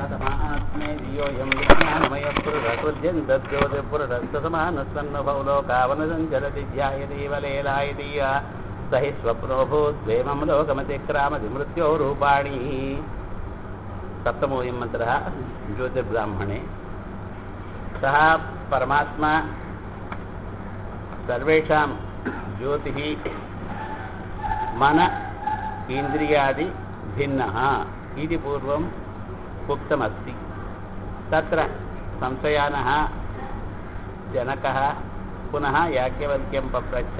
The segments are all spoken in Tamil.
कथमात्मे धियोऽयं विज्ञानमयः पुरुषस्वद्यन्तद्योतिपुरुषस्तसमानस्सन्नभौ लोकावनसञ्चरति ध्यायतीव लेलायतीव स हि स्वप्नो भूद्वेमं लोकमतिक्रामति मृत्योरूपाणि। सप्तमोऽयं मन्त्रः ज्योतिर्ब्राह्मणे। सः परमात्मा सर्वेषां ज्योतिः मन इन्द्रियादि भिन्नः इति पूर्वम् उक्तमस्ति। तत्र संशयानः जनकः पुनः याज्ञवल्क्यं पप्रच्छ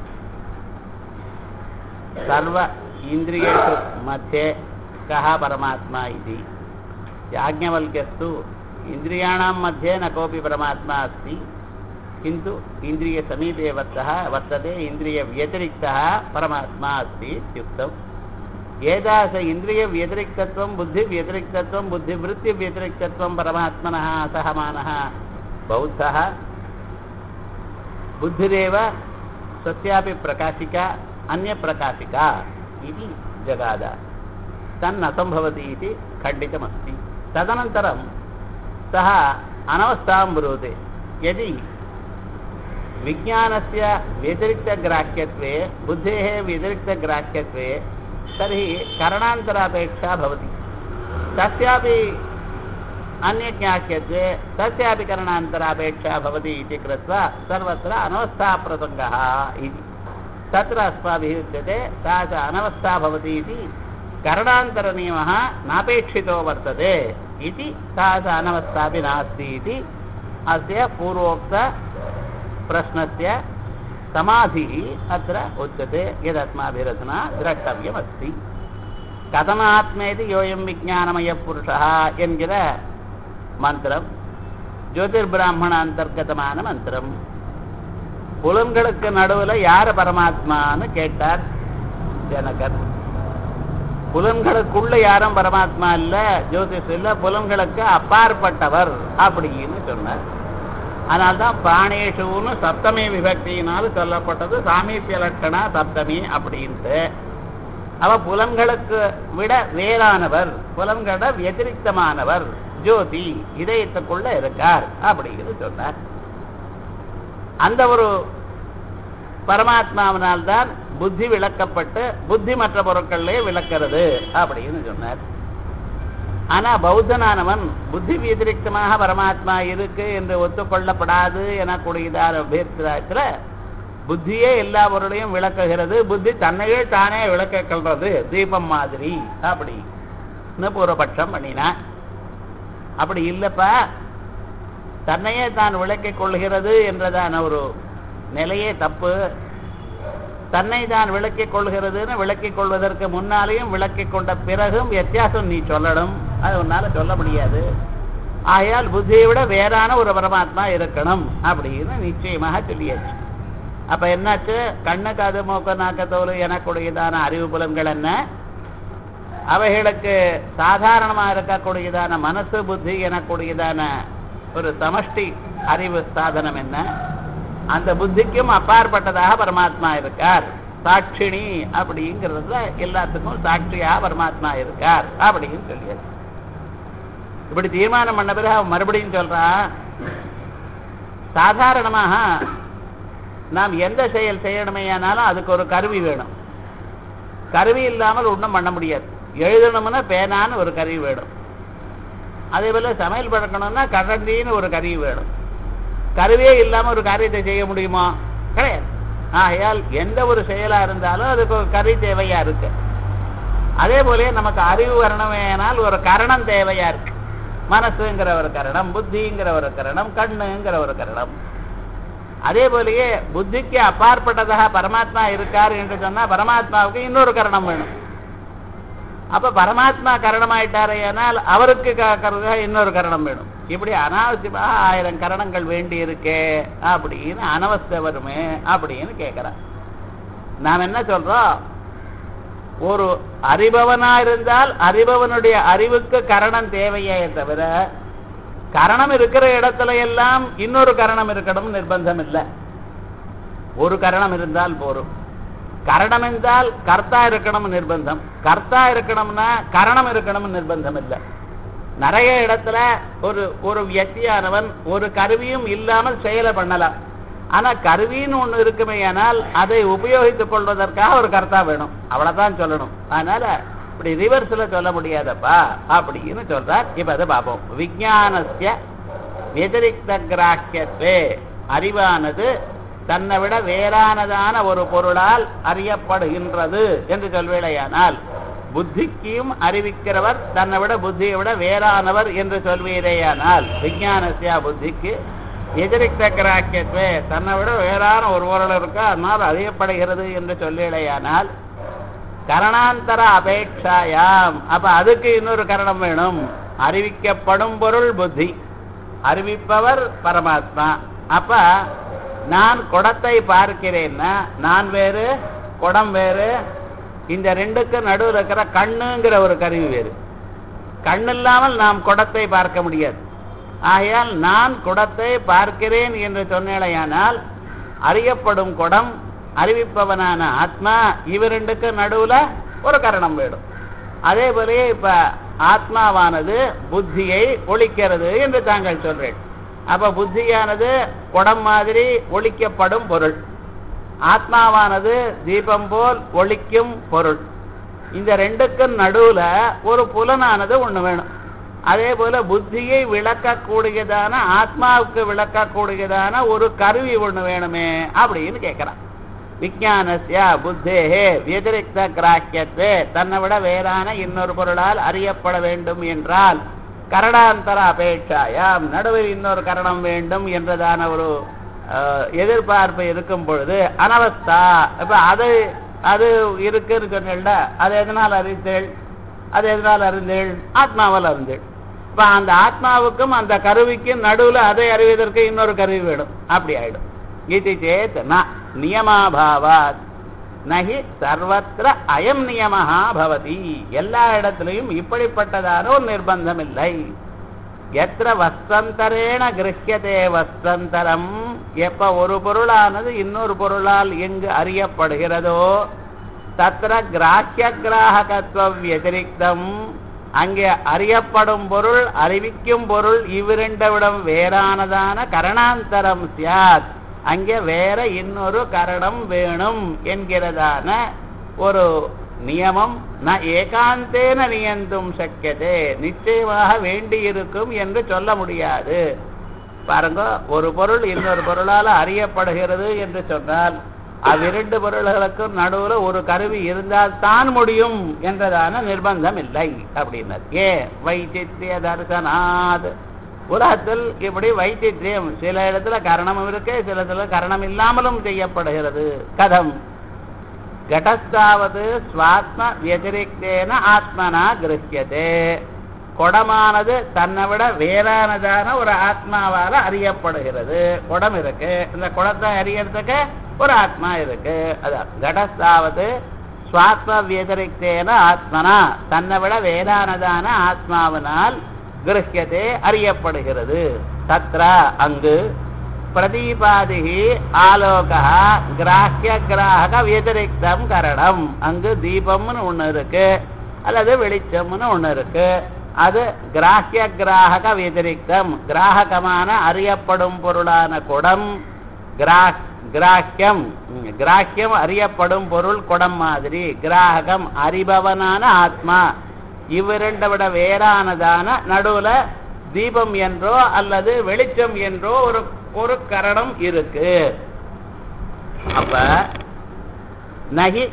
सर्व इन्द्रियेषु मध्ये कः परमात्मा इति। याज्ञवल्क्यस्तु इन्द्रियाणां मध्ये न कोऽपि परमात्मा अस्ति, किन्तु इन्द्रियसमीपे वर्तते, इन्द्रियव्यतिरिक्तः परमात्मा अस्ति इत्युक्तम्। एतादृश इन्द्रियव्यतिरिक्तत्वं बुद्धिव्यतिरिक्तत्वं बुद्धिवृत्तिव्यतिरिक्तत्वं परमात्मनः असहमानः बौद्धः। बुद्धिरेव तस्यापि प्रकाशिका अन्यप्रकाशिका इति जगाद, तन्न सम्भवति इति खण्डितमस्ति। तदनन्तरं सः अनवस्थां ब्रूते। यदि विज्ञानस्य व्यतिरिक्तग्राह्यत्वे बुद्धेः व्यतिरिक्तग्राह्यत्वे तर्हि करणान्तरापेक्षा भवति, तस्यापि अन्यज्ञाह्यत्वे तस्यापि करणान्तरापेक्षा भवति इति कृत्वा सर्वत्र अनवस्थाप्रसङ्गः इति। तत्र अस्माभिः उच्यते सा च अनवस्था भवति इति करणान्तरनियमः नापेक्षितो वर्तते इति, सा च अनवस्थापि नास्ति इति अस्य पूर्वोक्तप्रश्नस्य समाधिः अत्र उच्यते, यदस्माभिरधुना द्रष्टव्यमस्ति। कथमात्मेति योऽयं विज्ञानमयः पुरुषः என்கிற மந்திரம் ஜோதிர்பிராமண அந்தர்கதமான மந்திரம். புலன்களுக்கு நடுவில் யார் பரமாத்மான்னு கேட்டார் ஜனகர். புலன்களுக்குள்ள யாரும் பரமாத்மா இல்ல, ஜோதிஷ் இல்ல, புலன்களுக்கு அப்பாற்பட்டவர் அப்படின்னு சொன்னார். அதனால்தான் பிராணேஷுன்னு சப்தமி விபக்தியினால் சொல்லப்பட்டது சாமீபிய லட்சணா சப்தமி அப்படின்ட்டு. அவ புலன்களுக்கு விட வேறானவர், புலன்கள व्यतिरिक्तமானவர், ஜோதி இதயத்துக்குள்ள இருக்கார் அப்படின்னு சொன்னார். அந்த ஒரு பரமாத்மாவினால்தான் புத்தி விளக்கப்பட்டு புத்தி மற்ற பொருட்களிலே விளக்கிறது அப்படின்னு சொன்னார். ஆனா பௌத்தனானவன் புத்தி வியதிரிக்தமாக பரமாத்மா இருக்கு என்று ஒத்துக்கொள்ளப்படாது எனக்கூடியதான அபேத்திரத்துல புத்தியே எல்லா பொருளையும் விளக்குகிறது, புத்தி தன்னையே தானே விளக்க கொள்றது தீபம் மாதிரி அப்படின்னு பூர்வபட்சம் பண்ணினா. அப்படி இல்லப்பா, தன்னையே தான் விளக்கிக் கொள்கிறது என்றதான ஒரு நிலையே தப்பு. தன்னை தான் விளக்கிக் கொள்கிறதுன்னு விளக்கிக் கொள்வதற்கு முன்னாலேயும் விளக்கிக் கொண்ட பிறகும் வித்தியாசம் நீ சொல்லணும், அது உன்னால சொல்ல முடியாது. ஆகையால் புத்தியை விட வேறான ஒரு பரமாத்மா இருக்கணும் அப்படின்னு நிச்சயமாக சொல்லியாச்சு. அப்ப என்னாச்சு, கண்ணு காது மூக்க நாக்க தோல் எனக்கூடியதான அறிவு புலன்கள் என்ன, அவைகளுக்கு சாதாரணமாக இருக்கக்கூடியதான மனசு புத்தி எனக்கூடியதான ஒரு சமஷ்டி அறிவு சாதனம் என்ன, அந்த புத்திக்கும் அப்பாற்பட்டதாக பரமாத்மா இருக்கார். சாட்சிணி அப்படிங்கிறதுல எல்லாத்துக்கும் சாட்சியாக பரமாத்மா இருக்கார் அப்படின்னு சொல்லியாச்சு. இப்படி தீர்மானம் பண்ண பிறகு அவன் மறுபடியும் சொல்றான், சாதாரணமாக நாம் எந்த செயல் செய்யணுமையானாலும் அதுக்கு ஒரு கருவி வேணும். கருவி இல்லாமல் ஒன்றும் பண்ண முடியாது. எழுதணும்னா பேனான்னு ஒரு கருவி வேணும். அதே போல சமையல் பழக்கணும்னா கரண்டின்னு ஒரு கருவி வேணும். கருவியே இல்லாம ஒரு காரியத்தை செய்ய முடியுமா? கிடையாது. ஆகையால் எந்த ஒரு செயலா இருந்தாலும் அதுக்கு ஒரு கருவி தேவையா இருக்கு. அதே போல நமக்கு அறிவு வரணுமேனால் ஒரு கரணம் தேவையா இருக்கு. மனசுங்கிற ஒரு கரணம், புத்திங்கிற ஒரு கரணம், கண்ணுங்கிற ஒரு கரணம். அதே போலயே புத்திக்கு அப்பாற்பட்டதாக பரமாத்மா இருக்காரு என்று சொன்னா பரமாத்மாவுக்கு இன்னொரு கரணம் வேணும். அப்ப பரமாத்மா கரணமாயிட்டாரே ஆனால் அவருக்கு இன்னொரு கரணம் வேணும். இப்படி அனாவசியமாக 1000 கரணங்கள் வேண்டி இருக்கே அப்படின்னு அனவஸ்தை வருமே அப்படின்னு கேட்கிறான். நாம் என்ன சொல்றோம், ஒரு அறிபவனா இருந்தால் அறிபவனுடைய அறிவுக்கு கரணம் தேவையே தவிர கரணம் இருக்கிற இடத்துல எல்லாம் இன்னொரு கரணம் இருக்கணும் நிர்பந்தம் இல்லை. ஒரு கரணம் இருந்தால் போரும். கரணம் என்றால் கர்த்தா இருக்கணும் நிர்பந்தம், கர்த்தா இருக்கணும்னா கரணம் இருக்கணும் நிர்பந்தம் இல்லை. நிறைய இடத்துல ஒரு வியக்தியானவன் ஒரு கருவியும் இல்லாமல் செயலை பண்ணலாம். ஆனா கருவின்னு ஒண்ணு இருக்குமே, ஆனால் அதை உபயோகித்துக் கொள்வதற்காக ஒரு கர்த்தா வேணும், அவ்வளவுதான் சொல்லணும். அதனால இப்படி ரிவர்ஸ்ல சொல்ல முடியாதப்பா அப்படின்னு சொல்றார். இப்ப அதை பார்ப்போம். விஞ்ஞானஸ்ய வதிரிக்த கிராஹ்யத்வே, அறிவானது தன்னை விட வேறானதான ஒரு பொருளால் அறியப்படுகின்றது என்று சொல்வேளையானால், புத்திக்கும் அறிவிக்கிறவர் தன்னை விட புத்தியை விட வேறானவர் என்று சொல்வீரேயானால், விஞ்ஞானஸ்ய புத்திக்கு வதிரிக்த கிராஹ்யத்வே, தன்னை விட வேறான ஒரு பொருள் இருக்கா அதனால் அறியப்படுகிறது என்று சொல்வேளையானால், கரணாந்தர அபேட்சாயாம், அப்ப அதுக்கு இன்னொரு கரணம் வேணும். அறிவிக்கப்படும் பொருள் புத்தி, அறிவிப்பவர் பரமாத்மா. அப்ப நான் குடத்தை பார்க்கிறேன்னா நான் வேறு குடம் வேறு, இந்த ரெண்டுக்கு நடுவில் இருக்கிற கண்ணுங்கிற ஒரு கருவி வேறு. கண் இல்லாமல் நாம் குடத்தை பார்க்க முடியாது. ஆகையால் நான் குடத்தை பார்க்கிறேன் என்று சொன்னேயானால், அறியப்படும் குடம் அறிவிப்பவனான ஆத்மா, இவரெண்டுக்கு நடுவுல ஒரு கரணம் வேணும். அதே போல இப்ப ஆத்மாவானது புத்தியை ஒழிக்கிறது என்று தாங்கள் சொல்றேன். அப்ப புத்தியானது குடம் மாதிரி ஒழிக்கப்படும் பொருள், ஆத்மாவானது தீபம் போல் ஒழிக்கும் பொருள். இந்த ரெண்டுக்கும் நடுவுல ஒரு புலனானது ஒண்ணு வேணும். அதே போல புத்தியை விளக்கக்கூடியதான ஆத்மாவுக்கு விளக்கக்கூடியதான ஒரு கருவி ஒண்ணு வேணுமே அப்படின்னு கேட்கிறான். விஞ்ஞானஸ்ய புத்தேஹே வதிரிக்த கிராஹ்யத்வே, தன்னை விட வேறான இன்னொரு பொருளால் அறியப்பட வேண்டும் என்றால், கரணாந்தர அபேட்சாயாம், நடுவில் இன்னொரு கரணம் வேண்டும் என்றதான ஒரு எதிர்பார்ப்பு இருக்கும் பொழுது, அனவஸ்தா, இப்ப அது இருக்குன்னு சொன்னேன்ல, அது எதனால் அறிந்தேள், அது எதனால் அறிந்தேள், ஆத்மாவால் அறிந்தேள். இப்ப அந்த ஆத்மாவுக்கும் அந்த கருவிக்கும் நடுவில் அதை அறிவதற்கு இன்னொரு கருவி வேணும். அப்படி ஆயிடும். இது சேத் நியமாபாவாத் நஹி சர்வத்திர அயம் நியமஹா பவதி, எல்லா இடத்திலையும் இப்படிப்பட்டதான ஒரு நிர்பந்தம் இல்லை. எத்திர வஸ்தந்தரேண கிரஹ்யதே வஸ்தந்தரம், எப்ப ஒரு பொருளானது இன்னொரு பொருளால் எங்கு அறியப்படுகிறதோ, தத்திர கிராஹ்ய கிராஹகத்துவ வதிரிக்தம், அங்கே அறியப்படும் பொருள் அறிவிக்கும் பொருள் இவ்விரண்டவிடம் வேறானதான கரணாந்தரம் சியாத், அங்கே வேற இன்னொரு கரணம் வேணும் என்கிறதான ஒரு நியமம் ந ஏகாந்தேன நியந்தும் சக்கியதே, நிச்சயமாக வேண்டியிருக்கும் என்று சொல்ல முடியாது. பாருங்க, ஒரு பொருள் இன்னொரு பொருளால் அறியப்படுகிறது என்று சொன்னால், அவ்விரண்டு பொருள்களுக்கும் நடுவுல ஒரு கருவி இருந்தால் தான் முடியும் என்றதான நிர்பந்தம் இல்லை அப்படின்னார். ஏ வைச்சித்ய தர்சனாத், உலகத்தில் இப்படி வைச்சித்யம், சில இடத்துல கரணமும் இருக்கு, சில இடத்துல கரணம் இல்லாமலும் செய்யப்படுகிறது. கதம் கடஸ்தாவது ஸ்வாத்ம வதிரிக்தேன ஆத்மனா கிரஹ்யதே, குடமானது தன்னை விட வேறானதான ஒரு ஆத்மாவால அறியப்படுகிறது. குடம் இருக்கு, இந்த குடத்தை அறியறதுக்கு ஒரு ஆத்மா இருக்கு. அதான் கடஸ்தாவது ஸ்வாத்ம வதிரிக்தேன ஆத்மனா, தன்னை விட வேறானதான ஆத்மாவினால் கிரஹ்யதே அறியப்படுகிறது. தத்ர அங்கு பிரதீபாதிகி ஆலோகா கிராஹ்ய கிராஹக வதிரிக்தம் கரணம், அங்கு தீபம்னு ஒண்ணு இருக்கு அல்லது வெளிச்சம்னு ஒண்ணு இருக்கு. அது கிராஹ்ய கிராஹக வதிரிக்தம், கிராஹகமான அறியப்படும் பொருளான குடம், கிராஹ்யம் கிராஹ்யம் அறியப்படும் பொருள் குடம் மாதிரி, கிராஹகம் அறிபவனான ஆத்மா, இவ்விரண்டை விட வேறானதான நடுவுல தீபம் என்றோ அல்லது வெளிச்சம் என்றோ ஒரு கரணம் இருக்கு. அப்ப நஹி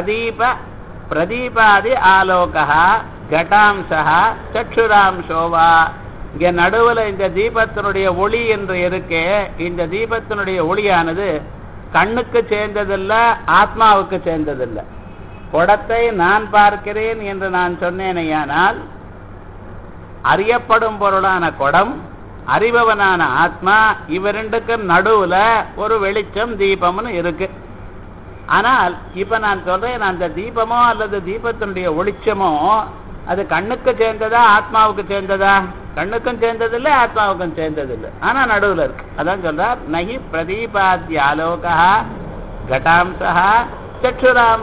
பிரதீபாதி ஆலோகா கட்டாம்சா சக்ஷுராம்சோவா, இங்க நடுவுல இந்த தீபத்தினுடைய ஒளி என்று இருக்கே, இந்த தீபத்தினுடைய ஒளியானது கண்ணுக்கு சேர்ந்ததில்ல, ஆத்மாவுக்கு சேர்ந்ததில்லை. குடத்தை நான் பார்க்கிறேன் என்று நான் சொன்னேனையானால், அறியப்படும் பொருளான குடம் அறிபவனான ஆத்மா, இவரெண்டுக்கு நடுவுல ஒரு வெளிச்சம் தீபம்னு இருக்கு. ஆனால் இப்ப நான் சொல்றேன், அந்த தீபமோ அல்லது தீபத்தினுடைய ஒளிச்சமோ அது கண்ணுக்கு சேர்ந்ததா ஆத்மாவுக்கு சேர்ந்ததா? கண்ணுக்கும் சேர்ந்ததில்லை, ஆத்மாவுக்கும் சேர்ந்ததில்லை, ஆனா நடுவுல இருக்கு. அதான் சொல்றார், நஹி பிரதீபாத்ய ஆலோகா கட்டாம்சா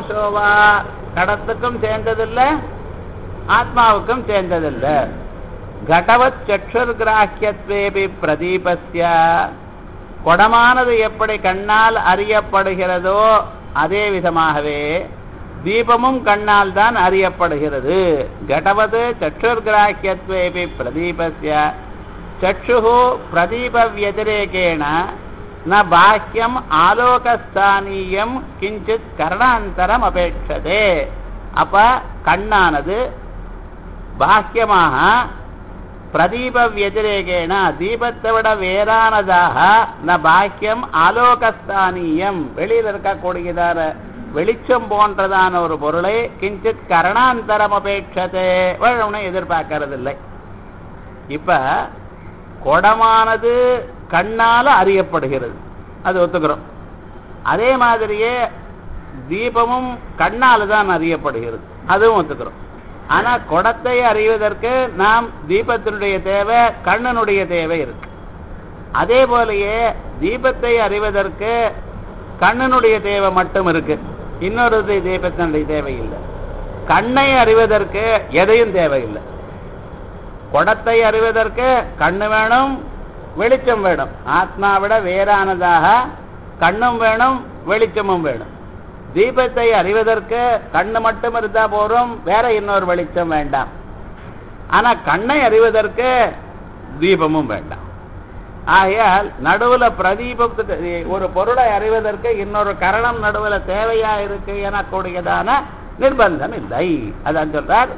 சக்ஷுராம்சோவா, கடத்துக்கும் சேர்ந்ததில்லை, ஆத்மாவுக்கும் சேர்ந்ததில்லை. கடவத் சக்ஷுர்கிராஹ்யத்வேபி பிரதீபஸ்ய குடமானது எப்படி கண்ணால் அறியப்படுகிறதோ அதே விதமாகவே தீபமும் கண்ணால் தான் அறியப்படுகிறது. கடவது சக்ஷுர்கிராஹ்யத்வேபி பிரதீபஸ்ய சக்ஷுஹு பிரதீப வியதிரேகேண ந பாஹ்யம் ஆலோகஸ்தானியம் கிஞ்சித் கரணாந்தரம் அபேட்சதே. அப்ப கண்ணானது பாஹ்யமாக பிரதீப வியதிரேகேன தீபத்தை விட வேறானதாக ந பாஹ்யம் ஆலோகஸ்தானியம் வெளியில் இருக்கக்கூடியதான வெளிச்சம் போன்றதான ஒரு பொருளை கிஞ்சித் கரணாந்தரம் அபேட்சதே வேணும்னு எதிர்பார்க்கறதில்லை. இப்ப குடமானது கண்ணால அறியப்படுகிறது, அது ஒத்துக்கிறோம். அதே மாதிரியே தீபமும் கண்ணால தான் அறியப்படுகிறது, அதுவும் ஒத்துக்கிறோம். ஆனா குடத்தை அறிவதற்கு நாம் தீபத்தினுடைய தேவை, கண்ணனுடைய தேவை இருக்கு. அதே போலயே தீபத்தை அறிவதற்கு கண்ணனுடைய தேவை மட்டும் இருக்கு, இன்னொரு தீபத்தினுடைய தேவை இல்லை. கண்ணை அறிவதற்கு எதையும் தேவையில்லை. குடத்தை அறிவதற்கு கண்ணு வேணும், வெளிச்சம் வேணும். ஆத்மாவிட வேறானதாக கண்ணும் வேணும், வெளிச்சமும் வேணும். தீபத்தை அறிவதற்கு கண்ணு மட்டும் இருந்தா போறோம், வேற இன்னொரு வெளிச்சம் வேண்டாம். ஆனா கண்ணை அறிவதற்கு தீபமும் வேண்டாம். ஆகையால் நடுவுல பிரதீபத்துக்கு ஒரு பொருளை அறிவதற்கு இன்னொரு கரணம் நடுவுல தேவையா இருக்கு எனக்கூடியதான நிர்பந்தம் இல்லை. அதான் சொல்றார்,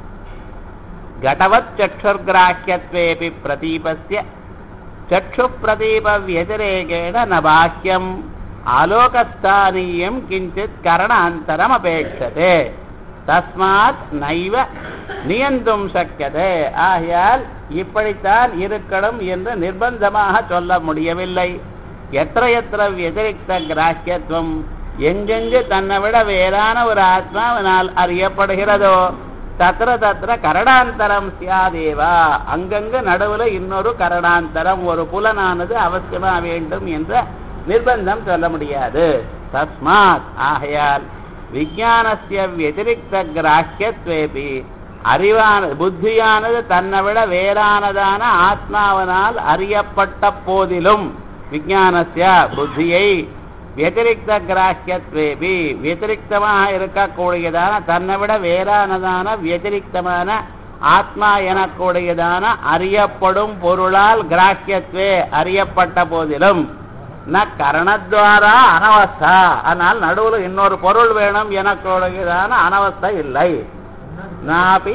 கடவத் சக்ஷுர்கிராஹ்யத்வேபி பிரதீபஸ்ய சக்ஷு பிரதீப வியதிரேகேண ந பாஹ்யம் ஆலோகஸ்தானியம் கிஞ்சித் கரணாந்தரம் அபேட்சதே தஸ்மாத் நைவ நியந்தும் சக்கியதே. ஆகையால் இப்படித்தான் இருக்கணும் என்று நிர்பந்தமாக சொல்ல முடியவில்லை. எത്ര எത്ര வியதிரிக்த கிராஹ்யத்துவம் எங்கெங்கு தன்னை விட வேறான ஒரு ஆத்மாவினால் அறியப்படுகிறதோ தத்திர தத்திர கரணாந்தரம் சியாதேவா, அங்கங்கு நடுவுல இன்னொரு கரணாந்தரம், ஒரு புலனானது அவசியமா வேண்டும் என்ற நிர்பந்தம் சொல்ல முடியாது. தஸ்மாத் ஆகையால் விஞ்ஞானஸ்ய வியதிரிக்த கிராஹ்யத்வேபி அறிவான புத்தியானது தன்னை விட வேறானதான ஆத்மாவனால் அறியப்பட்ட போதிலும் விஞ்ஞானஸ்ய புத்தியை வியதிரிக்த கிராஹ்யத்வேபி வியதிரிக்தமாக இருக்கக்கூடியதான தன்னை விட வேறானதான வியதிரிக்தமான ஆத்மா எனக்கூடியதான அறியப்படும் பொருளால் கிராஹ்யத்வே அறியப்பட்ட போதிலும் ந கரணத்வாரா அனவஸ்தா, ஆனால் நடுவில் இன்னொரு பொருள் வேணும் எனக்கூடியதான அனவஸ்தை இல்லை. நாபி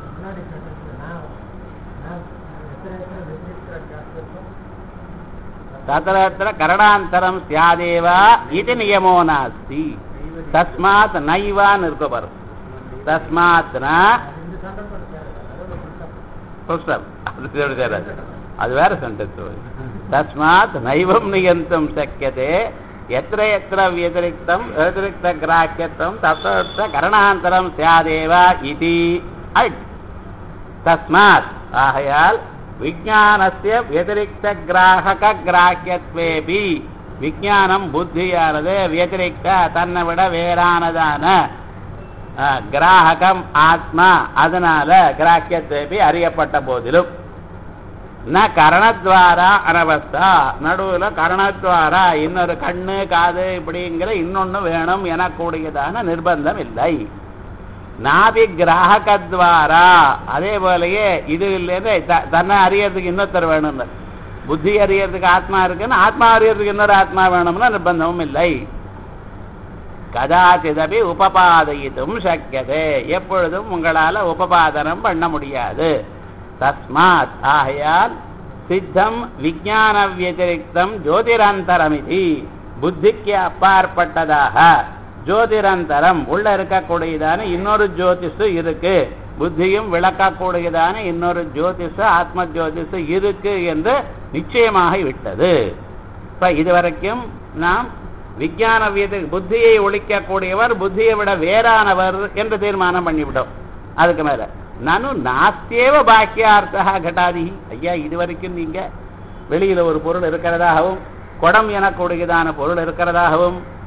தத்ர கரணாந்தரம் ஸ்யாதேவா இது நியமோ நாஸ்தி. தஸ்மாத் நைவான் இருக்க பாரு. தஸ்மாத் அது வேற சென்டென்ஸ். தஸ்மாத் நைவம் நியந்தும் சக்கியதே எத்திர எத்திர வியதிரிக்தம் வியதிரிக்த கிராஹ்யத்துவம் தத்ர கரணாந்தரம் ஸ்யாதேவா இதி. தஸ்மாத் ஆகையால் விஞ்ஞானஸ்ய வியதிரிக்த கிராஹக கிராஹ்யத்வேபி விஞ்ஞானம் புத்தியானது வியதிரிக்த தன்னை விட வேறானதான கிராஹகம் ஆத்மா, அதனால கிராஹ்யத்வேபி அறியப்பட்ட போதிலும் ந கரணத்வாரா அனவஸ்தா, நடுவுல கரணத்வாரா இன்னொரு கண்ணு காது இப்படிங்கிற இன்னொன்னு வேணும் எனக்கூடியதான நிர்பந்தம் இல்லை. நாபி கிராஹகத்வாரா, அதே போலயே இது இல்லைன்னு தன்னை அறியறதுக்கு இன்னொருத்தர் வேணும்னு, புத்தி அறியறதுக்கு ஆத்மா இருக்குன்னு ஆத்மா அறியறதுக்கு இன்னொரு ஆத்மா வேணும்னு நிர்பந்தமும் இல்லை. கதாச்சிதபி உபபாதயித்தும் சக்கியதே, எப்பொழுதும் உங்களால உபபாதனம் பண்ண முடியாது. தஸ்மாத் ஆகையால் சித்தம் விஞ்ஞான வியதிரிக்தம் ஜோதிரந்தரமிதி, புத்திக்கு அப்பாற்பட்டதாக ஜோதிரந்தரம் உள்ள இருக்கக்கூடியதான இன்னொரு ஜோதிஷு இருக்கு, புத்தியும் விளக்கக்கூடியதான இன்னொரு ஜோதிஷு ஆத்ம ஜோதிஷு இருக்கு என்று நிச்சயமாக விட்டது. இப்ப இதுவரைக்கும் நாம் விஞ்ஞான புத்தியை ஒழிக்கக்கூடியவர், புத்தியை விட வேறானவர் என்று தீர்மானம் பண்ணிவிட்டோம். அதுக்கு மேல நானு நாஸ்தேவ பாக்கியார்த்தா கட்டாதி. ஐயா, இதுவரைக்கும் நீங்க வெளியில ஒரு பொருள் இருக்கிறதாகவும் குடம் எனக்கூடியதான பொருள் இருக்கிறதாகவும்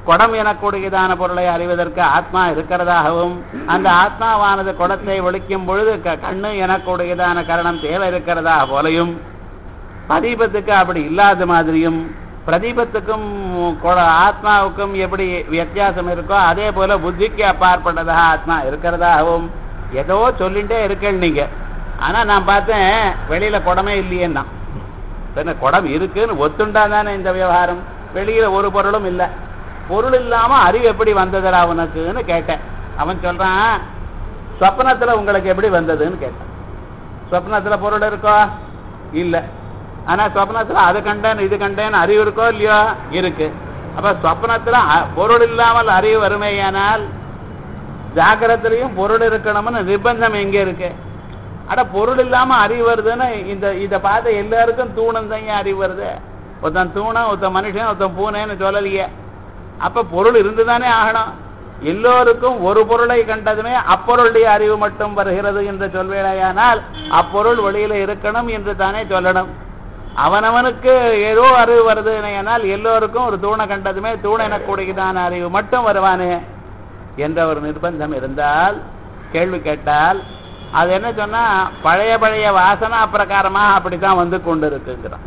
குடம் எனக்கூடியதான பொருளை அறிவதற்கு ஆத்மா இருக்கிறதாகவும் அந்த ஆத்மாவானது குடத்தை ஒழிக்கும் பொழுது கண்ணு எனக்கூடியதான கரணம் தேவை இருக்கிறதாக போலையும் பிரதீபத்துக்கு அப்படி இல்லாத மாதிரியும் பிரதீபத்துக்கும் ஆத்மாவுக்கும் எப்படி வித்தியாசம் இருக்கோ அதே போல புத்திக்கு அப்பாற்பட்டதாக ஆத்மா இருக்கிறதாகவும் ஏதோ சொல்லிட்டே இருக்கேன் நீங்க. ஆனா நான் பார்த்தேன் வெளியில குடமே இல்லையேன்னா குடம் இருக்குன்னு ஒத்துண்டா தானே இந்த விவகாரம். வெளியில ஒரு பொருளும் இல்லை. பொருள் இல்லாம அறிவு எப்படி வந்ததுடா உனக்குன்னு கேட்டேன். அவன் சொல்றான் சொப்னத்துல உங்களுக்கு எப்படி வந்ததுன்னு கேட்டான். சொப்னத்துல பொருள் இருக்கோ இல்ல. ஆனா சொப்னத்துல அது கண்டேன் இது கண்டேன் அறிவு இருக்கோ இல்லையோ இருக்கு. அப்ப சொப்னத்துல பொருள் இல்லாமல் அறிவு வருமேயானால் ஜாகிரத்திலையும் பொருள் இருக்கணும்னு நிர்பந்தம் எங்க இருக்கு? அட பொருள் இல்லாம அறிவு வருதுன்னு இதை பார்த்த எல்லாருக்கும் தூணம் தான் அறிவு வருது. ஒருத்தன் தூணம் ஒருத்தன் மனுஷன் ஒருத்தன் பூனைன்னு சொல்லலையே. அப்ப பொருள் இருந்துதானே ஆகணும். எல்லோருக்கும் ஒரு பொருளை கண்டதுமே அப்பொருளுடைய அறிவு மட்டும் வருகிறது என்று சொல்வேடையானால் அப்பொருள் வெளியில இருக்கணும் என்று தானே சொல்லணும். அவனவனுக்கு ஏதோ அறிவு வருதுனால் எல்லோருக்கும் ஒரு தூணை கண்டதுமே தூணை எனக்கூடியதான அறிவு மட்டும் வருவானே என்ற ஒரு நிர்பந்தம் இருந்தால் கேள்வி கேட்டால் அது என்ன சொன்னா பழைய பழைய வாசனா பிரகாரமாக அப்படித்தான் வந்து கொண்டு இருக்குங்கிறான்.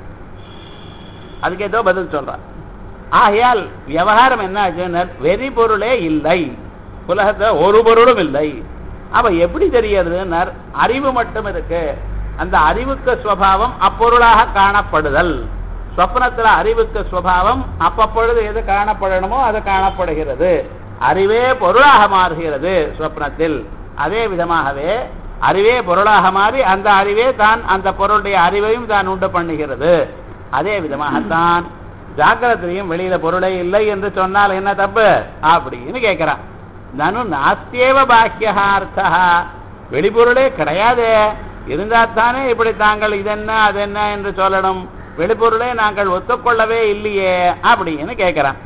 அதுக்கு ஏதோ பதில் சொல்றான். ஆகையால் விவகாரம் என்ன ஆச்சுன்னா வெறி பொருளே இல்லை, உலகத்துல ஒரு பொருளும் இல்லை. அவ எப்படி தெரியறதுன்னா அறிவு மட்டும் இருக்கு. அந்த அறிவுக்கு ஸ்வபாவம் அப்பொருளாக காணப்படுதல். சொப்னத்துல அறிவுக்கு ஸ்வபாவம் அப்பப்பொழுது எது காணப்படணுமோ அது காணப்படுகிறது. அறிவே பொருளாக மாறுகிறது சொப்னத்தில். அதே விதமாகவே அறிவே பொருளாக மாறி அந்த அறிவே தான் அந்த பொருளுடைய அறிவையும் தான் உண்டு பண்ணுகிறது. அதே விதமாகத்தான் ஜாக்கிரத்திலையும் வெளியில பொருளே இல்லை என்று சொன்னால் என்ன தப்பு அப்படின்னு கேட்கிறான். நனு நாஸ்தியேவ பாக்கியார்த்தா, வெளிப்பொருளே கிடையாது இருந்தால்தானே இப்படி தாங்கள் இதென்ன அதென்ன என்று சொல்லணும். வெளிப்பொருளே நாங்கள் ஒத்துக்கொள்ளவே இல்லையே அப்படின்னு கேட்கிறான்.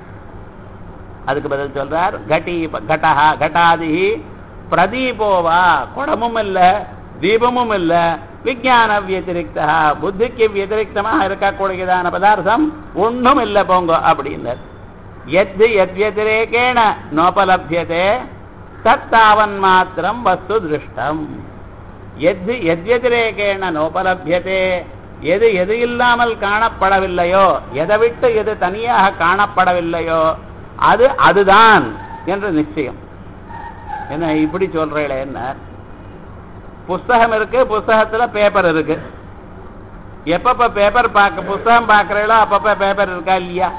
அதுக்கு பதில் சொல்றார் கடஹா கட்டாதி பிரதீபோவா, குடமும் இல்ல தீபமும் இல்ல, விஞ்ஞான வியதிரிக்தா புத்திக்கு வியதிரிக்தமாக இருக்கக்கூடியதான பதார்த்தம் ஒன்றும் இல்லை போங்க அப்படின்னு. எத் எத்வதிரேகேண நோபலப்யதே தத்தாவன் மாத்திரம் வஸ்து திருஷ்டம். எது எத்வதிரேகேண நோபலப்யதே, எது எது இல்லாமல் காணப்படவில்லையோ, எதை விட்டு எது தனியாக காணப்படவில்லையோ அது அதுதான் என்று நிச்சயம். என்ன இப்படி சொல்றீங்களே? என்ன புஸ்தகம் இருக்கு, புஸ்தகத்துல பேப்பர் இருக்கு. எப்பப்ப பேப்பர் புஸ்தகம் பார்க்கறீங்களோ அப்பப்ப பேப்பர் இருக்கா இல்லையா?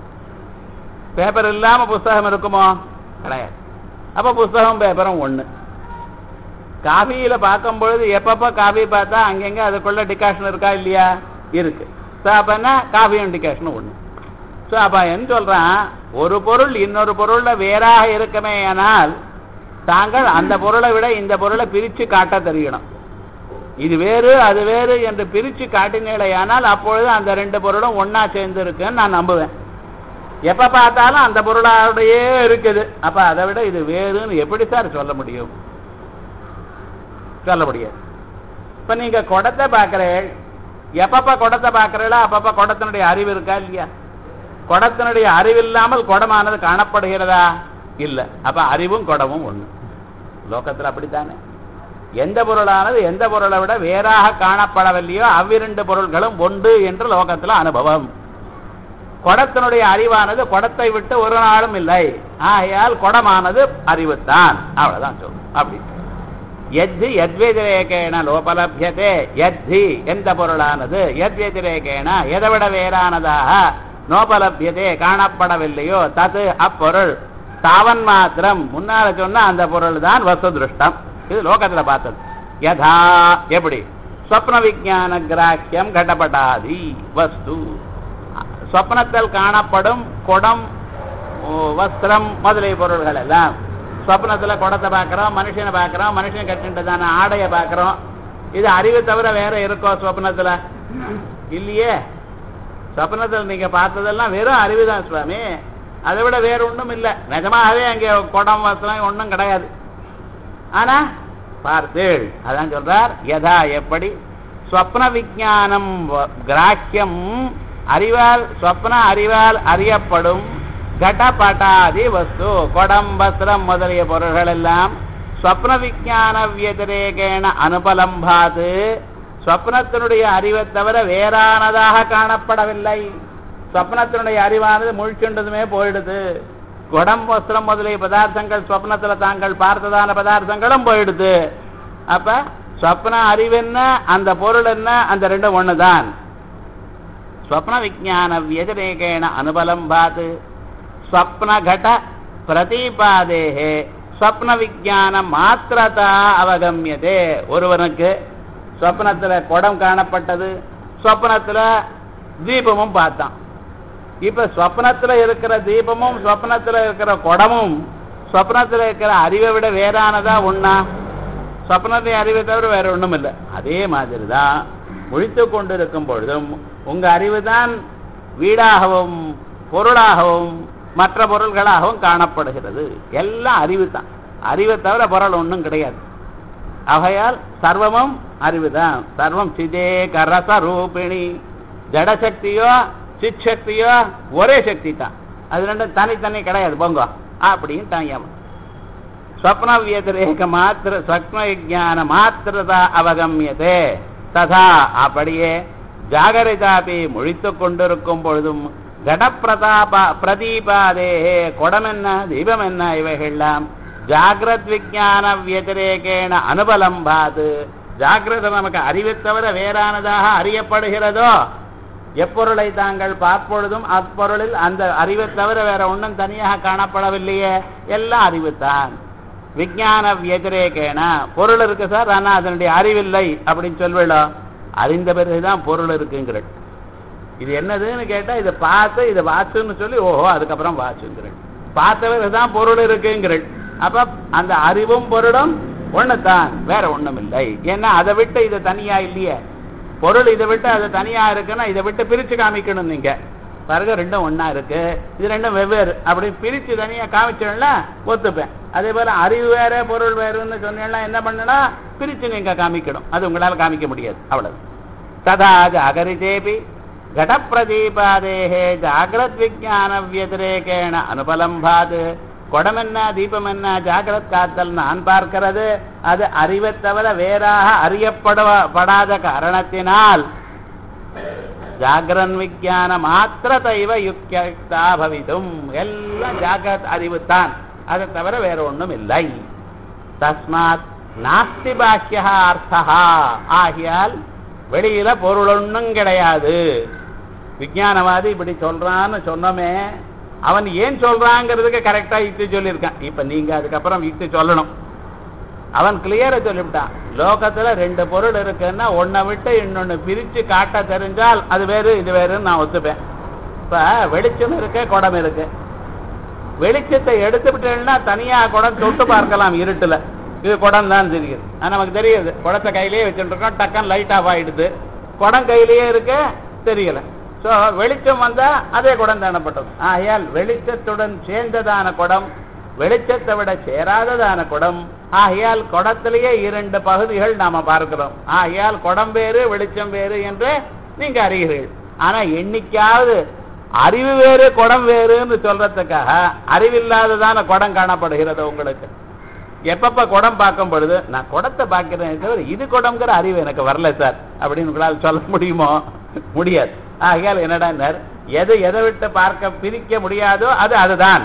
பேப்பர் இல்லாம புஸ்தகம் இருக்குமோ? கிடையாது. அப்ப புஸ்தகம் பேப்பரும் ஒண்ணு. காஃபியில பார்க்கும் பொழுது எப்பப்ப காஃபி பார்த்தா அங்கங்க அதுக்குள்ள டிகாஷன் இருக்கா இல்லையா? இருக்கு. அப்பன்னா காஃபியும் டிகாஷனும் ஒண்ணு. அப்ப என்ன சொல்றான், ஒரு பொருள் இன்னொரு பொருள்ல வேறாக இருக்குமே ஆனால் தாங்கள் அந்த பொருளை விட இந்த பொருளை பிரிச்சு காட்ட தெரியணும். இது வேறு அது வேறு என்று பிரிச்சு காட்டினேடையானால் அப்பொழுது அந்த ரெண்டு பொருளும் ஒன்னா சேர்ந்து இருக்குன்னு நான் நம்புவேன். எப்ப பார்த்தாலும் அந்த பொருளாடையே இருக்குது. அப்ப அதை விட இது வேறுன்னு எப்படி சார் சொல்ல முடியும்? சொல்ல முடியாது. இப்ப நீங்க குடத்தை பார்க்கிறீர்கள், எப்பப்ப குடத்தை பார்க்கிறீங்களோ அப்பப்ப குடத்தினுடைய அறிவு இருக்கா இல்லையா? குடத்தினுடைய அறிவு இல்லாமல் குடமானது காணப்படுகிறதா? இல்ல. அப்ப அறிவும் குடமும் ஒண்ணு. லோகத்துல அப்படித்தானே. எந்த பொருளானது எந்த பொருளை விட வேறாக காணப்படவில்லையோ அவ்விரண்டு பொருள்களும் ஒன்று என்று லோகத்துல அனுபவம். குடத்தினுடைய அறிவானது குடத்தை விட்டு ஒரு நாளும் இல்லை. ஆகையால் குடமானது அறிவுத்தான். அவ்வளவுதான் சொல்லும். அப்படி எத்தி எத்வதிரேகேன லோபலப்யதே, எத்தி எந்த பொருளானது எத்வதிரேகேன எதை விட வேறானதாக நோபலப்யதே காணப்படவில்லையோ தது அப்பொருள் தாவன் மாத்திரம் முன்னால சொன்ன அந்த பொருள் தான் வஸ்து திருஷ்டம். இது லோகத்துல பார்த்தது. யதா எப்படி ஸ்வப்ன விஞ்ஞான கிராஹ்யம் கடபடாதி வஸ்து, ஸ்வப்னத்தில் காணப்படும் குடம் வஸ்திரம் முதலிய பொருள்கள் எல்லாம். ஸ்வப்னத்துல குடத்தை பார்க்கிறோம், மனுஷனை பார்க்கிறோம், மனுஷன் கட்டின்றதான ஆடையை பார்க்கிறோம். இது அறிவு தவிர வேற இருக்கோ ஸ்வப்னத்துல? இல்லையே. ஸ்வப்னத்தில் நீங்க பார்த்ததெல்லாம் வெறும் அறிவுதான் சுவாமி, அதை விட வேற ஒன்றும் இல்லை. நிஜமாகவே அங்கே குடம் வஸ்திரம் ஒன்றும் கிடையாது. ஆனா பார்த்தேள். அதான் சொல்றார், யதா எப்படி ஸ்வப்ன விஞ்ஞானம் கிராஹ்யம் அறிவால் ஸ்வப்ன அறிவால் அறியப்படும் கடபட்டாதி வஸ்து கொடம் வஸ்திரம் முதலிய பொருள்கள் எல்லாம் ஸ்வப்ன விஞ்ஞான வியதிரேகேண அனுபலம்பாது ஸ்வப்னத்தினுடைய அறிவை தவிர வேறானதாக காணப்படவில்லை. ஸ்வப்னத்தினுடைய அறிவானது முழிச்சுண்டதுமே போயிடுது. குடம் வஸ்திரம் முதலிய பதார்த்தங்கள் ஸ்வப்னத்துல தாங்கள் பார்த்ததான பதார்த்தங்களும் போயிடுது. அப்ப ஸ்வப்ன அறிவு என்ன, அந்த பொருள் என்ன, அந்த ரெண்டும் ஒண்ணுதான். ஸ்வப்ன விஞ்ஞான வியதிரேகேண அனுபலம்பாது ஸ்வப்ன கட பிரதீபாதேஹே ஸ்வப்ன விஞ்ஞான மாத்திரதா அவகமியதே. ஒருவனுக்கு ஸ்வப்னத்துல குடம் காணப்பட்டது, ஸ்வப்னத்துல தீபமும் பார்த்தான். இப்ப ஸ்வப்னத்துல இருக்கிற தீபமும் ஸ்வப்னத்துல இருக்கிற குடமும் ஸ்வப்னத்துல இருக்கிற அறிவை விட வேறானதா ஒண்ணா? ஸ்வப்னத்தை அறிவை தவிர வேற ஒண்ணும் இல்லை. அதே மாதிரிதான் முழித்து கொண்டிருக்கும் பொழுதும் உங்க அறிவு தான் வீடாகவும் பொருளாகவும் மற்ற பொருள்களாகவும் காணப்படுகிறது. எல்லாம் அறிவு தான். அறிவை தவிர பொருள் ஒன்றும் கிடையாது. ஆகையால் சர்வமும் அறிவுதான். சர்வம் சிதே கரச ரூபிணி. ஜடசக்தியோ சித் சக்தியோ ஒரே சக்தி தான். அது ரெண்டும் தனித்தனி கிடையாது. பொங்கோ அப்படின்னு தாங்க. ஸ்வப்ன வியதிரேக மாத்திர ஸ்வப்ன விஞ்ஞான மாத்திரதா அவகமியதே ததா அப்படியே ஜாகரிதாபி முழித்து கொண்டிருக்கும் பொழுதும் கடப்பிரதீபாதேஹே குடம் என்ன தீபம் என்ன இவைகள்லாம் ஜாகிரத் விஞ்ஞான வியதிரேகேண அனுபலம்பாது ஜாகிரத நமக்கு அறிவை தவிர வேறானதாக அறியப்படுகிறதோ எப்பொருளை தாங்கள் பார்ப்பொழுதும் அப்பொருளில் அந்த அறிவை தவிர வேற ஒன்றும் தனியாக காணப்படவில்லையே, எல்லாம் அறிவுத்தான். விஞ்ஞான வியதிரேகேன பொருள் இருக்கு சார், ஆனால் அதனுடைய அறிவில்லை அப்படின்னு சொல்வேளோ, அறிந்த பிறகுதான் பொருள் இருக்குங்கிறேன். இது என்னதுன்னு கேட்டா இதை பார்த்து இதை வாட்சுன்னு சொல்லி ஓஹோ அதுக்கப்புறம் வாட்சுங்கிறேன். பார்த்த பிறகுதான் பொருள் இருக்குங்கிறேன். அப்ப அந்த அறிவும் பொருளும் ஒண்ணுதான், வேற ஒண்ணும் இல்லை. ஏன்னா அதை விட்டு இதை தனியா இல்லையே. பொருள் இதை விட்டு அது தனியா இருக்குன்னா இதை விட்டு பிரிச்சு காமிக்கணும். நீங்க பாருங்க ரெண்டும் ஒன்னா இருக்கு, இது ரெண்டும் வெவ்வேறு அப்படி பிரிச்சு தனியா காமிச்சோம்னா ஒத்துப்பேன். அதே போல அறிவு வேற பொருள் வேறுன்னு சொன்னீங்கன்னா என்ன பண்ணணும், பிரிச்சு நீங்க காமிக்கணும். அது உங்களால காமிக்க முடியாது. அவ்வளவு. ததா ஜாகரிதேபி கடப்பிரதீபாதேஹே ஜாகிரத் விஞ்ஞான வியதிரேகேண அனுபலம்பாது குடம் என்ன தீபம் என்ன ஜாகிரத் காத்தல் நான் பார்க்கிறது அது அறிவை தவிர வேறாக அறியப்படாத காரணத்தினால் ஜாகரன் விஞ்ஞான மாத்திரதைவ யுக்தா பவிதும் எல்லாம் ஜாகிரத் அறிவுத்தான், அதை தவிர வேற ஒண்ணும் இல்லை. தஸ்மாத் நாஸ்தி பாஹ்யா அர்த்தா ஆகியால் வெளியில பொருள் ஒன்றும் கிடையாது. விஞ்ஞானவாதி இப்படி சொல்றான்னு சொன்னோமே, அவன் ஏன் சொல்றாங்கிறதுக்கு கரெக்டா யுக்தி சொல்லியிருக்கான். இப்ப நீங்க அதுக்கப்புறம் யுக்தி சொல்லணும். அவன் கிளியரா சொல்லிவிட்டான். லோகத்துல ரெண்டு பொருள் இருக்குன்னா ஒன்னை விட்டு இன்னொன்னு பிரிச்சு காட்ட தெரிஞ்சால் அது வேறு இது வேறுன்னு நான் ஒத்துப்பேன். இப்ப வெளிச்சம் இருக்கு குடம் இருக்கு. வெளிச்சத்தை எடுத்து விட்டேன்னா தனியா குடம் தொட்டு பார்க்கலாம் இருட்டுல, இது குடம் தான் தெரியுது. நமக்கு தெரியுது குடத்தை கையிலேயே வச்சுட்டு இருக்கோம், டக்கன் லைட் ஆஃப் ஆயிடுது, குடம் கையிலேயே இருக்கு தெரியல. சோ வெளிச்சம் வந்தா அதே குடம் தானப்பட்டது. ஆகையால் வெளிச்சத்துடன் சேர்ந்ததான குடம் வெளிச்சத்தை விட சேராததான குடம். ஆகையால் குடத்திலேயே இரண்டு பகுதிகள் நாம பார்க்கிறோம். ஆகையால் குடம் வேறு வெளிச்சம் வேறு என்று நீங்க அறிகிறீர்கள். ஆனா என்னைக்காவது அறிவு வேறு குடம் வேறுன்னு சொல்றதுக்காக அறிவில்லாததான குடம் காணப்படுகிறது உங்களுக்கு. எப்பப்ப குடம் பார்க்கும் பொழுது நான் குடத்தை பார்க்கிறேன் தவிர இது குடம்ங்கிற அறிவு எனக்கு வரல சார் அப்படின்னு உங்களால் சொல்ல முடியுமோ? முடியாது. ஆகையால் என்னடா எது எதை விட்டு பார்க்க பிரிக்க முடியாதோ அது அதுதான்.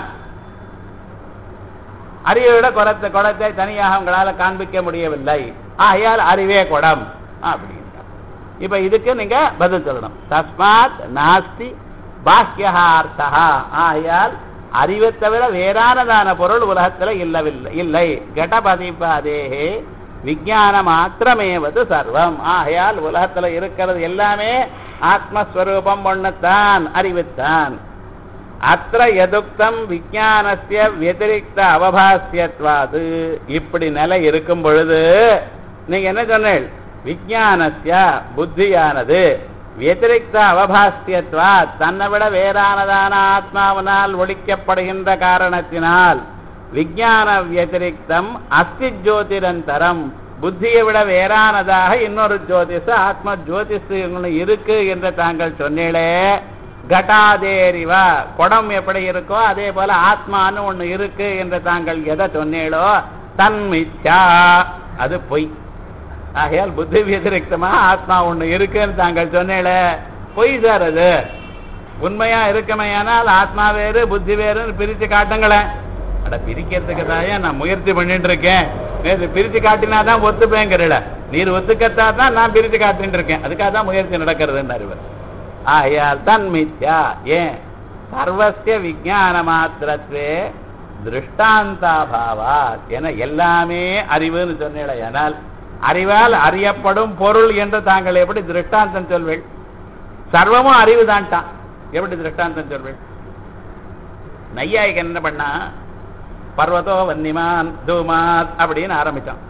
அறிவை விட குடத்தை தனியாக உங்களால காண்பிக்க முடியவில்லை. ஆகையால் அறிவே குடம் அப்படின்னு. இப்ப இதுக்கு நீங்க பதில் சொல்லணும். தஸ்மாத் நாஸ்தி பாஹ்யா அர்த்தா ஆகையால் அறிவை தவிர வேறானதான பொருள் உலகத்துல இல்லை. கடபதிபாதேஹே விஞ்ஞான மாத்திரமேவது சர்வம். ஆகையால் உலகத்துல இருக்கிறது எல்லாமே ஆத்மஸ்வரூபம் ஒண்ணுத்தான், அறிவுத்தான். அத்திர யதுக்தம் விஞ்ஞானஸ்ய வதிரிக்த அவபாஸ்யத்வாது. இப்படி நிலை இருக்கும் பொழுது நீங்க என்ன சொன்னீங்க? விஞ்ஞானஸ்ய புத்தியானது வதிரிக்த அவபாஸ்யத்வா தன்னை விட வேறானதான ஆத்மாவினால் ஒழிக்கப்படுகின்ற காரணத்தினால் விஞ்ஞான வதிரிக்தம் அஸ்தி ஜோதிரந்தரம் புத்தியை விட வேறானதாக இன்னொரு ஜோதிஷ ஆத்ம ஜோதிஷ் இருக்கு என்று தாங்கள் சொன்னீங்களே. கட்டாதேரிவா குடம் எப்படி இருக்கோ அதே போல ஆத்மான்னு ஒண்ணு இருக்கு என்று தாங்கள் எதை சொன்னீங்களோ தன்மிச்சா அது பொய். ஆகையால் புத்தி வியதிரிக்தமா ஆத்மா ஒண்ணு இருக்குன்னு தாங்கள் சொன்னீங்கள பொய் சார். அது உண்மையா இருக்குமையானால் ஆத்மா வேறு புத்தி வேறுன்னு பிரிச்சு காட்டுங்களேன். அட பிரிக்கிறதுக்கு தான் நான் முயற்சி பண்ணிட்டு இருக்கேன். பிரிச்சு காட்டினாதான் ஒத்துப்பேங்கிறல, நீர் ஒத்துக்கத்தா தான் நான் பிரிச்சு காட்டிட்டு இருக்கேன். அதுக்காக தான் முயற்சி நடக்கிறதுன்னு அறிவர். ஆகையால் தன்மித்யா ஏன் சர்வசிய விஞ்ஞான மாத்திரத்வே திருஷ்டாந்தாபாவா என எல்லாமே அறிவுன்னு சொன்னேனால் அறிவால் அறியப்படும் பொருள் என்று தாங்கள் எப்படி திருஷ்டாந்தம் சொல்வேள்? சர்வமும் அறிவு தான்ட்டான், எப்படி திருஷ்டாந்தம் சொல்வேள்? நையாயிகன் என்ன பண்ணா, பர்வதோ வன்னிமான் தூமாத் அப்படின்னு ஆரம்பிச்சான்.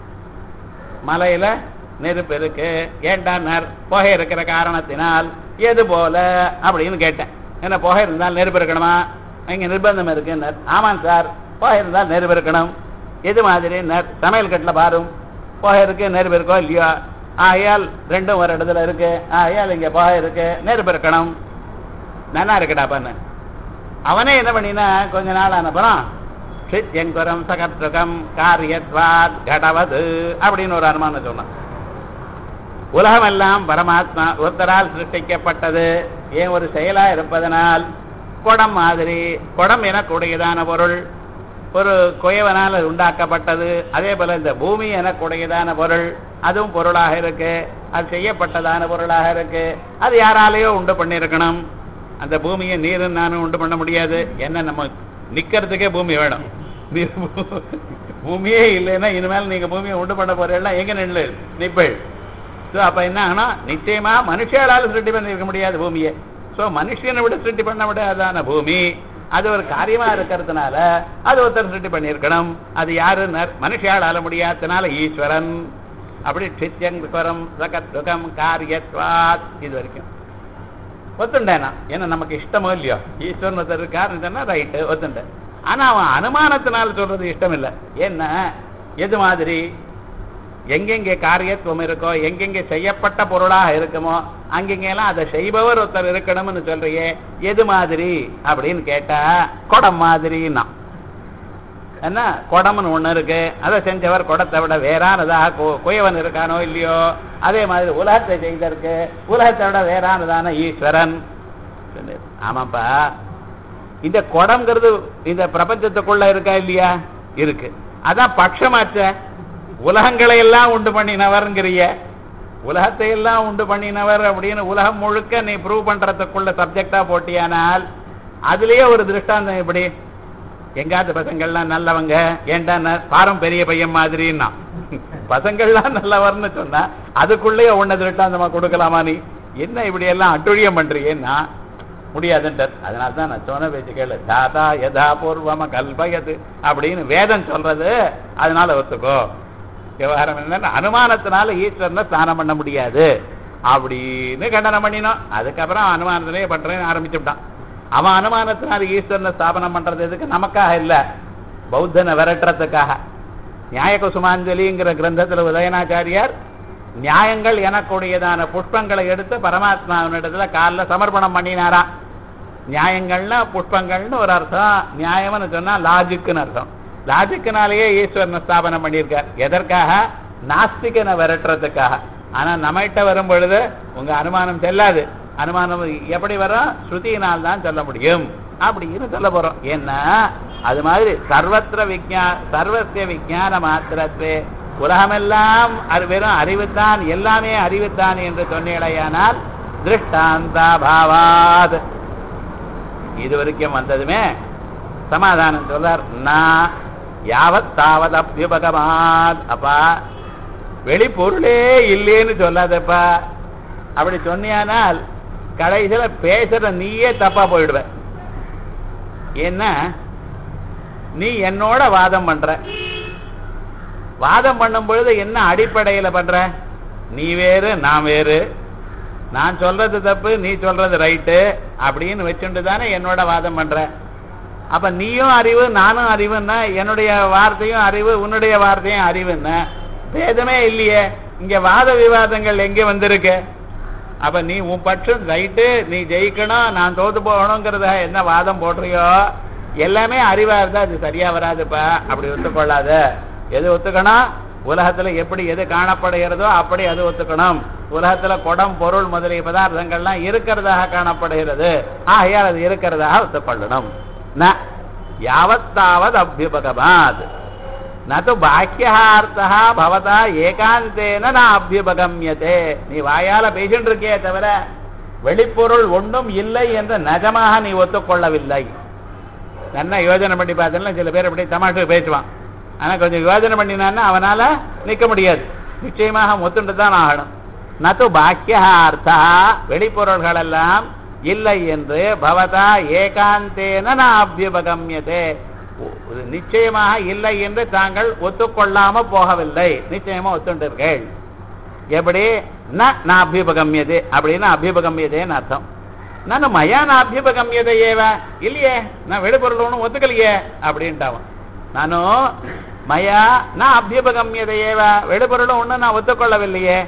மலையில நெருப்பு இருக்கு, ஏண்டா புகை இருக்கிற காரணத்தினால் எது போல அப்படின்னு கேட்டேன். என்ன புகை இருந்தால் நெருப்பு இருக்கணுமா? இங்க நிர்பந்தம் இருக்கு. ஆமாம் சார், புகை இருந்தால் நெருப்பு இருக்கணும். எது மாதிரி? சமையல் கட்டில் பாரும், புகை இருக்கு நெருப்பு இருக்கோ இல்லையோ? ஆகையால் ரெண்டும் ஒரு இடத்துல இருக்கு, ஆகையால் இங்க புகை இருக்கு நெருப்பு இருக்கணும். நல்லா இருக்குடா பண்ணு. அவனே என்ன பண்ணினா கொஞ்ச நாள் அனுப்புறான், சித்யங்குரம் சகத்ருகம் காரியத்வாத் கடவது அப்படின்னு ஒரு அனுமானம் சொன்னான். உலகம் எல்லாம் பரமாத்மா ஒருத்தரால் சிருஷ்டிக்கப்பட்டது. ஏன் ஒரு செயலா இருப்பதனால் குடம் மாதிரி, குடம் எனக்கூடியதான பொருள் ஒரு குயவனால் உண்டாக்கப்பட்டது. அதே போல இந்த பூமி எனக்கூடியதான பொருள் அதுவும் பொருளாக இருக்கு, அது செய்யப்பட்டதான பொருளாக இருக்கு. அது யாராலேயோ உண்டு பண்ணியிருக்கணும். அந்த பூமியை நீரும் நானும் உண்டு பண்ண முடியாது. என்ன நம்ம நிக்கிறதுக்கே பூமி வேணும். பூமியே இல்லைன்னா இனிமேல் நீங்க பூமியை உண்டு பண்ண போறீங்களா? எங்க நின்று நிப்பள். ஸோ அப்ப என்ன ஆனா நிச்சயமா மனுஷாலால் சிருஷ்டி பண்ணிருக்க முடியாது பூமியை. ஸோ மனுஷனை விட சிருஷ்டி பண்ண விடாதான பூமி அது ஒரு காரியமா இருக்கிறதுனால அது ஒருத்தர் சிருஷ்டி பண்ணியிருக்கணும். அது யாரு? மனுஷால் முடியாதனால ஈஸ்வரன். அப்படி சித்யங்குரம் சகத்ருகம் காரியத்வாத் இது வரைக்கும் ஒத்துண்டேனா. ஏன்னா நமக்கு இஷ்டமோ இல்லையோ, ஈஸ்வரன் ஒருத்தர் இருக்காருன்னா ரைட்டு ஒத்துண்டேன். ஆனா அவன் அனுமானத்தினால சொல்றது இஷ்டம் இல்லை. என்ன எது மாதிரி எங்கெங்கே காரியத்துவம் இருக்கோ, எங்கெங்கே செய்யப்பட்ட பொருளாக இருக்குமோ அங்கெங்கெல்லாம் அதை செய்பவர் ஒருத்தர் இருக்கணும்னு சொல்றியே, எது மாதிரி அப்படின்னு கேட்டா குடம் மாதிரின்னா என்ன? குடம்னு ஒண்ணு இருக்கு, அதை செஞ்சவர் குடத்தை விட வேறானதாக குயவன் இருக்கானோ இல்லையோ? அதே மாதிரி உலகத்தை செய்திருக்கு, உலகத்தை விட வேறானதான ஈஸ்வரன். ஆமாப்பா, இந்த குடம்ங்கிறது இந்த பிரபஞ்சத்துக்குள்ள இருக்கா இல்லையா? இருக்கு. அதான் பட்சமாச்ச. உலகங்களை எல்லாம் உண்டு பண்ணினவர்ங்கிறிய, உலகத்தை எல்லாம் உண்டு பண்ணினவர் அப்படின்னு உலகம் முழுக்க நீ ப்ரூவ் பண்றதுக்குள்ள சப்ஜெக்டா போட்டியானால் அதுலயே ஒரு திருஷ்டாந்தம் எப்படி? எங்காவது பசங்கள்லாம் நல்லவங்க, ஏண்டா பாரம் பெரிய பையன் மாதிரின்னா பசங்கள்லாம் நல்லவர்னு சொன்னா அதுக்குள்ளேயே ஒன்ன திருஷ்டாந்தமா கொடுக்கலாமா? நீ என்ன இப்படி எல்லாம் அட்டுழியம் பண்றீங்கன்னா முடியாதுன்றார். அதனால்தான் நான் சொன்ன பேச்சு கேளு. தாதா யதா பூர்வம கல்பயது அப்படின்னு வேதம் சொல்றது. அதனால ஒத்துக்கோ. விவகாரம் என்ன? அனுமானத்தினால ஈஸ்வரனை ஸ்தானம் பண்ண முடியாது அப்படின்னு கண்டனம் பண்ணினோம். அதுக்கப்புறம் அனுமானத்திலேயே பண்றேன்னு ஆரம்பிச்சுட்டான். அவன் அனுமானத்தினால ஈஸ்வரனை ஸ்தாபனம் பண்றது எதுக்கு? நமக்காக இல்ல, பௌத்தனை விரட்டுறதுக்காக. நியாய குசுமாஞ்சலிங்கிற கிரந்தத்துல உதயநாச்சாரியார் நியாயங்கள் எனக்கூடியதான புஷ்பங்களை எடுத்து பரமாத்மாவினிடத்துல காலில் சமர்ப்பணம் பண்ணினாரா. நியாயங்கள்னா புஷ்பங்கள்னு ஒரு அர்த்தம், நியாயம்னு சொன்னா லாஜிக்குன்னு அர்த்தம். லாஜிக்குனாலேயே ஈஸ்வரனை ஸ்தாபனம் பண்ணியிருக்கார். எதற்காக? நாஸ்திகனை விரட்டுறதுக்காக. ஆனா நம்மகிட்ட வரும் பொழுது உங்க அனுமானம் செல்லாது. அனுமானம் எப்படி வரும்? ஸ்ருதியினால் தான் சொல்ல முடியும் அப்படின்னு சொல்ல போறோம். ஏன்னா அது மாதிரி சர்வசிய விஞ்ஞான மாத்திரத்தே உலகமெல்லாம் வெறும் அறிவுத்தான், எல்லாமே அறிவுத்தான் என்று சொன்னேடையானால் திருஷ்டாந்தாபாவாத். இதுவரைக்கும் வந்ததுமே சமாதானம் சொல்றார். நான் யாவத் தாவத் அப்யுபகமாத். அப்பா வெளிப்பொருளே இல்லேன்னு சொல்லாதப்பா. அப்படி சொன்னியானால் கடைசியில பேசுற நீயே தப்பா போயிடுவ. ஏன்னா நீ என்னோட வாதம் பண்ற. வாதம் பண்ணும் பொழுது என்ன அடிப்படையில பண்ற? நீ வேறு நான் வேறு, நான் சொல்றது தப்பு நீ சொல்றது ரைட்டு அப்படின்னு வச்சுட்டு தானே என்னோட வாதம் பண்ற. அப்ப நீயும் அறிவு நானும் அறிவுன்னா என்னுடைய வார்த்தையும் அறிவு உன்னுடைய வார்த்தையும் அறிவுன்னா பேதமே இல்லையே. இங்க வாத விவாதங்கள் எங்க வந்திருக்கு? அப்ப நீ உன் பட்சம் ரைட்டு, நீ ஜெயிக்கணும், நான் தோத்து போகணுங்கிறத என்ன வாதம் போடுறியோ எல்லாமே அறிவா இருந்தா அது சரியா வராதுப்பா. அப்படி ஒத்துக்கொள்ளாத. எது ஒத்துக்கணும்? உலகத்துல எப்படி எது காணப்படுகிறதோ அப்படி அது ஒத்துக்கணும். உலகத்துல குடம் பொருள் முதலிய பதார்த்தங்கள்லாம் இருக்கிறதாக காணப்படுகிறது, ஆகையால் அது இருக்கிறதாக ஒத்துக்கொள்ளணும். யாவத்தாவது அபியுபகமாத் நது பாக்கியார்த்தா பவதா ஏகாந்தேன ந அபியுபகம்யதே. நீ வாயால பேசிட்டு இருக்கே தவிர வெளிப்பொருள் ஒன்றும் இல்லை என்று நிஜமாக நீ ஒத்துக்கொள்ளவில்லை. நல்லா யோஜனை பண்ணி பார்த்தா சில பேர் அப்படி தமாஷுக்கு பேசுவான். ஆனா கொஞ்சம் யோஜனை பண்ணினான்னா அவனால நிக்க முடியாது. நிச்சயமாக ஒத்துண்டு தான் ஆகணும். நது பாக்கியார்த்தா வெளிப்பொருள்கள் எல்லாம் இல்லை என்று பவதா ஏகாந்தேன ந அபியுபகம்யதே. நிச்சயமாக இல்லை என்று தாங்கள் ஒத்துக்கொள்ளாம போகவில்லை, நிச்சயமா ஒத்துண்டீர்கள். எப்படி? ந அபியுபகம்யதே அப்படின்னு அபியுபகம்யதேன்னு அர்த்தம். நான் மயா நான் அபியுபகம்யதை ஏவ இல்லையே, நான் வெளிப்பொருள் ஒன்றும் ஒத்துக்கலையே அப்படின்ட்டாவன். நானும் மயா நான் அபியுபகம்யதை ஏவ வெளிப்பொருளும் ஒன்றும் நான் ஒத்துக்கொள்ளவில்லையே.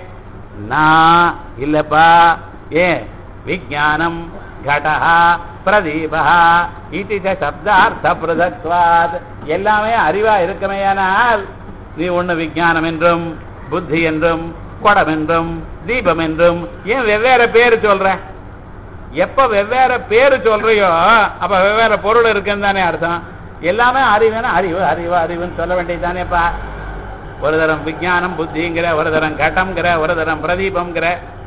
நான் இல்லப்பா. ஏன்? விஜானம் கடஹா பிரதீபஹா இதி சப்தார்த்த பிரதத்வாத். எல்லாமே அறிவா இருக்குமேயானால் நீ ஒண்ணு விஞ்ஞானம் என்றும் புத்தி என்றும் குடம் என்றும் தீபம் என்றும் ஏன் வெவ்வேறு பேரு சொல்ற? எப்ப வெவ்வேறு பேரு சொல்றியோ அப்ப வெவ்வேறு பொருள் இருக்குன்னு தானே அர்த்தம். எல்லாமே அறிவுனா அறிவு அறிவு அறிவுன்னு சொல்ல வேண்டியதுதானேப்பா. ஒரு தரம் விஞ்ஞானம் புத்திங்கிற, ஒரு தரம் கடம்ங்கிற, ஒரு தரம் பிரதீபம்ங்கிற,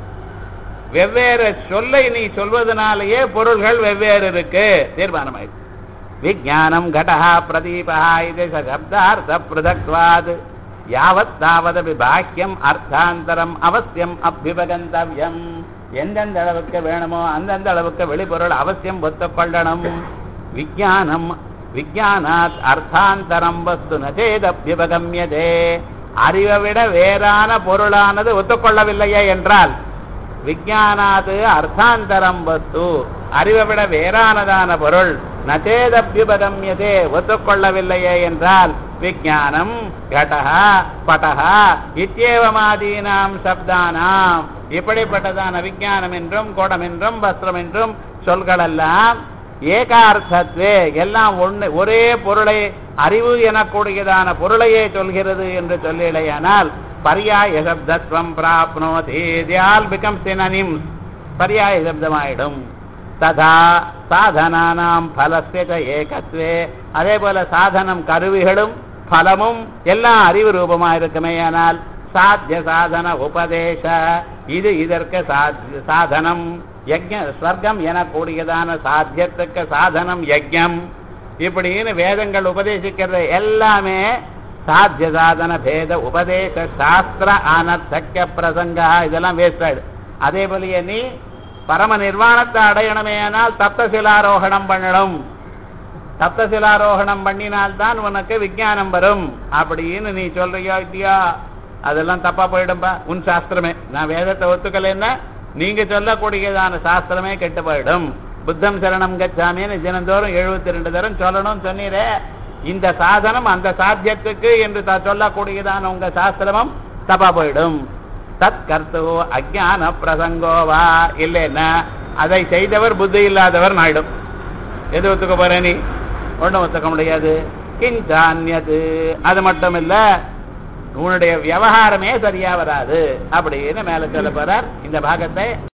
வெவ்வேறு சொல்லை நீ சொல்வதனாலேயே பொருள்கள் வெவ்வேறு இருக்கு, தீர்மானமாயிருக்கு. விஜானம் கடஹா பிரதீபஹா இது சப்தார்த்த பிரதக்வாத் யாவத் தாவதபி பாக்கியம் அர்த்தாந்தரம் அவசியம் அபியுபகந்தவ்யம். எந்தெந்த அளவுக்கு வேணுமோ அந்தந்த அளவுக்கு வெளிப்பொருள் அவசியம் ஒத்துக்கொள்ளணும். விஜானம் விஜானாத் அர்த்தாந்தரம் வஸ்து நச்சேத் அபியுபகம்யதே. அறிவை விட வேறான பொருளானது ஒத்துக்கொள்ளவில்லையே என்றால் விஜானாது அர்த்தாந்தரம் வஸ்து அறிவை விட வேறானதான பொருள் நச்சேதப்யுபகம்யதே ஒத்துக்கொள்ளவில்லையே என்றால் விஜானம் கடஹா படஹா இத்யேவமாதீனாம் சப்தானாம் இப்படிப்பட்டதான விஜானம் என்றும் குடம் என்றும் வஸ்திரம் என்றும் சொல்களெல்லாம் ஏகார்த்தத்வே எல்லாம் ஒரே பொருளை அறிவு எனக்கூடியதான பொருளையே சொல்கிறது என்று சொல்லிலையானால் பர்யாய சப்தத்வம் பிராப்னோதி. they all become synonyms. பர்யாய சப்தமாயிடும். ததா சாதனானாம் பலஸ்ய ஏகத்வே. அதே போல சாதனம் கருவிகளும் பலமும் எல்லாம் அறிவு ரூபமா இருக்குமேயானால் சாத்திய சாதன உபதேச இது இதற்கு சாதனம். யஜ்ஞ ஸ்வர்க்கம் எனக்கூடியதான சாத்தியத்துக்கு சாதனம் யஜ்ஞம். இப்படின்னு வேதங்கள் உபதேசிக்கிறது எல்லாமே சாத்திய சாதன பேத உபதேச சாஸ்திர அனர்த்தக்க பிரசங்கா இதெல்லாம் வேஸ்ட் ஆயிடு. அதே போலயே நீ பரம நிர்வாணத்தை அடையணுமேனால் சப்தசிலாரோகணம் பண்ணணும். சப்தசிலாரோகணம் பண்ணினால்தான் உனக்கு விஞ்ஞானம் வரும் அப்படின்னு நீ சொல்றியோ இல்லையா? அதெல்லாம் தப்பா போயிடும்பா. உன் சாஸ்திரமே, நான் வேதத்தை ஒத்துக்கலைன்னா நீங்க சொல்லக்கூடியதான சாஸ்திரமே கெட்டு போயிடும். புத்தம் சரணம் கச்சாமின்னு தினந்தோறும் 72 தரம் சொல்லணும்னு சொன்னீரே, இந்த சாதனம் அந்த சாத்தியத்துக்கு என்று சொல்லக்கூடியதான உங்க சாஸ்திரமும் தப்பா போயிடும். தத் கர்த்தோ அஜ்ஞான பிரசங்கோவா இல்லைன்னா அதை செய்தவர் புத்தி இல்லாதவர் ஆயிடும். எது ஒத்துக்க போற? நீ ஒன்றும் ஒத்துக்க முடியாது. கிஞ்சான்யது அது மட்டும் இல்ல, உன்னுடைய விவகாரமே சரியா வராது அப்படின்னு மேல சொல்ல போறார். இந்த பாகத்தை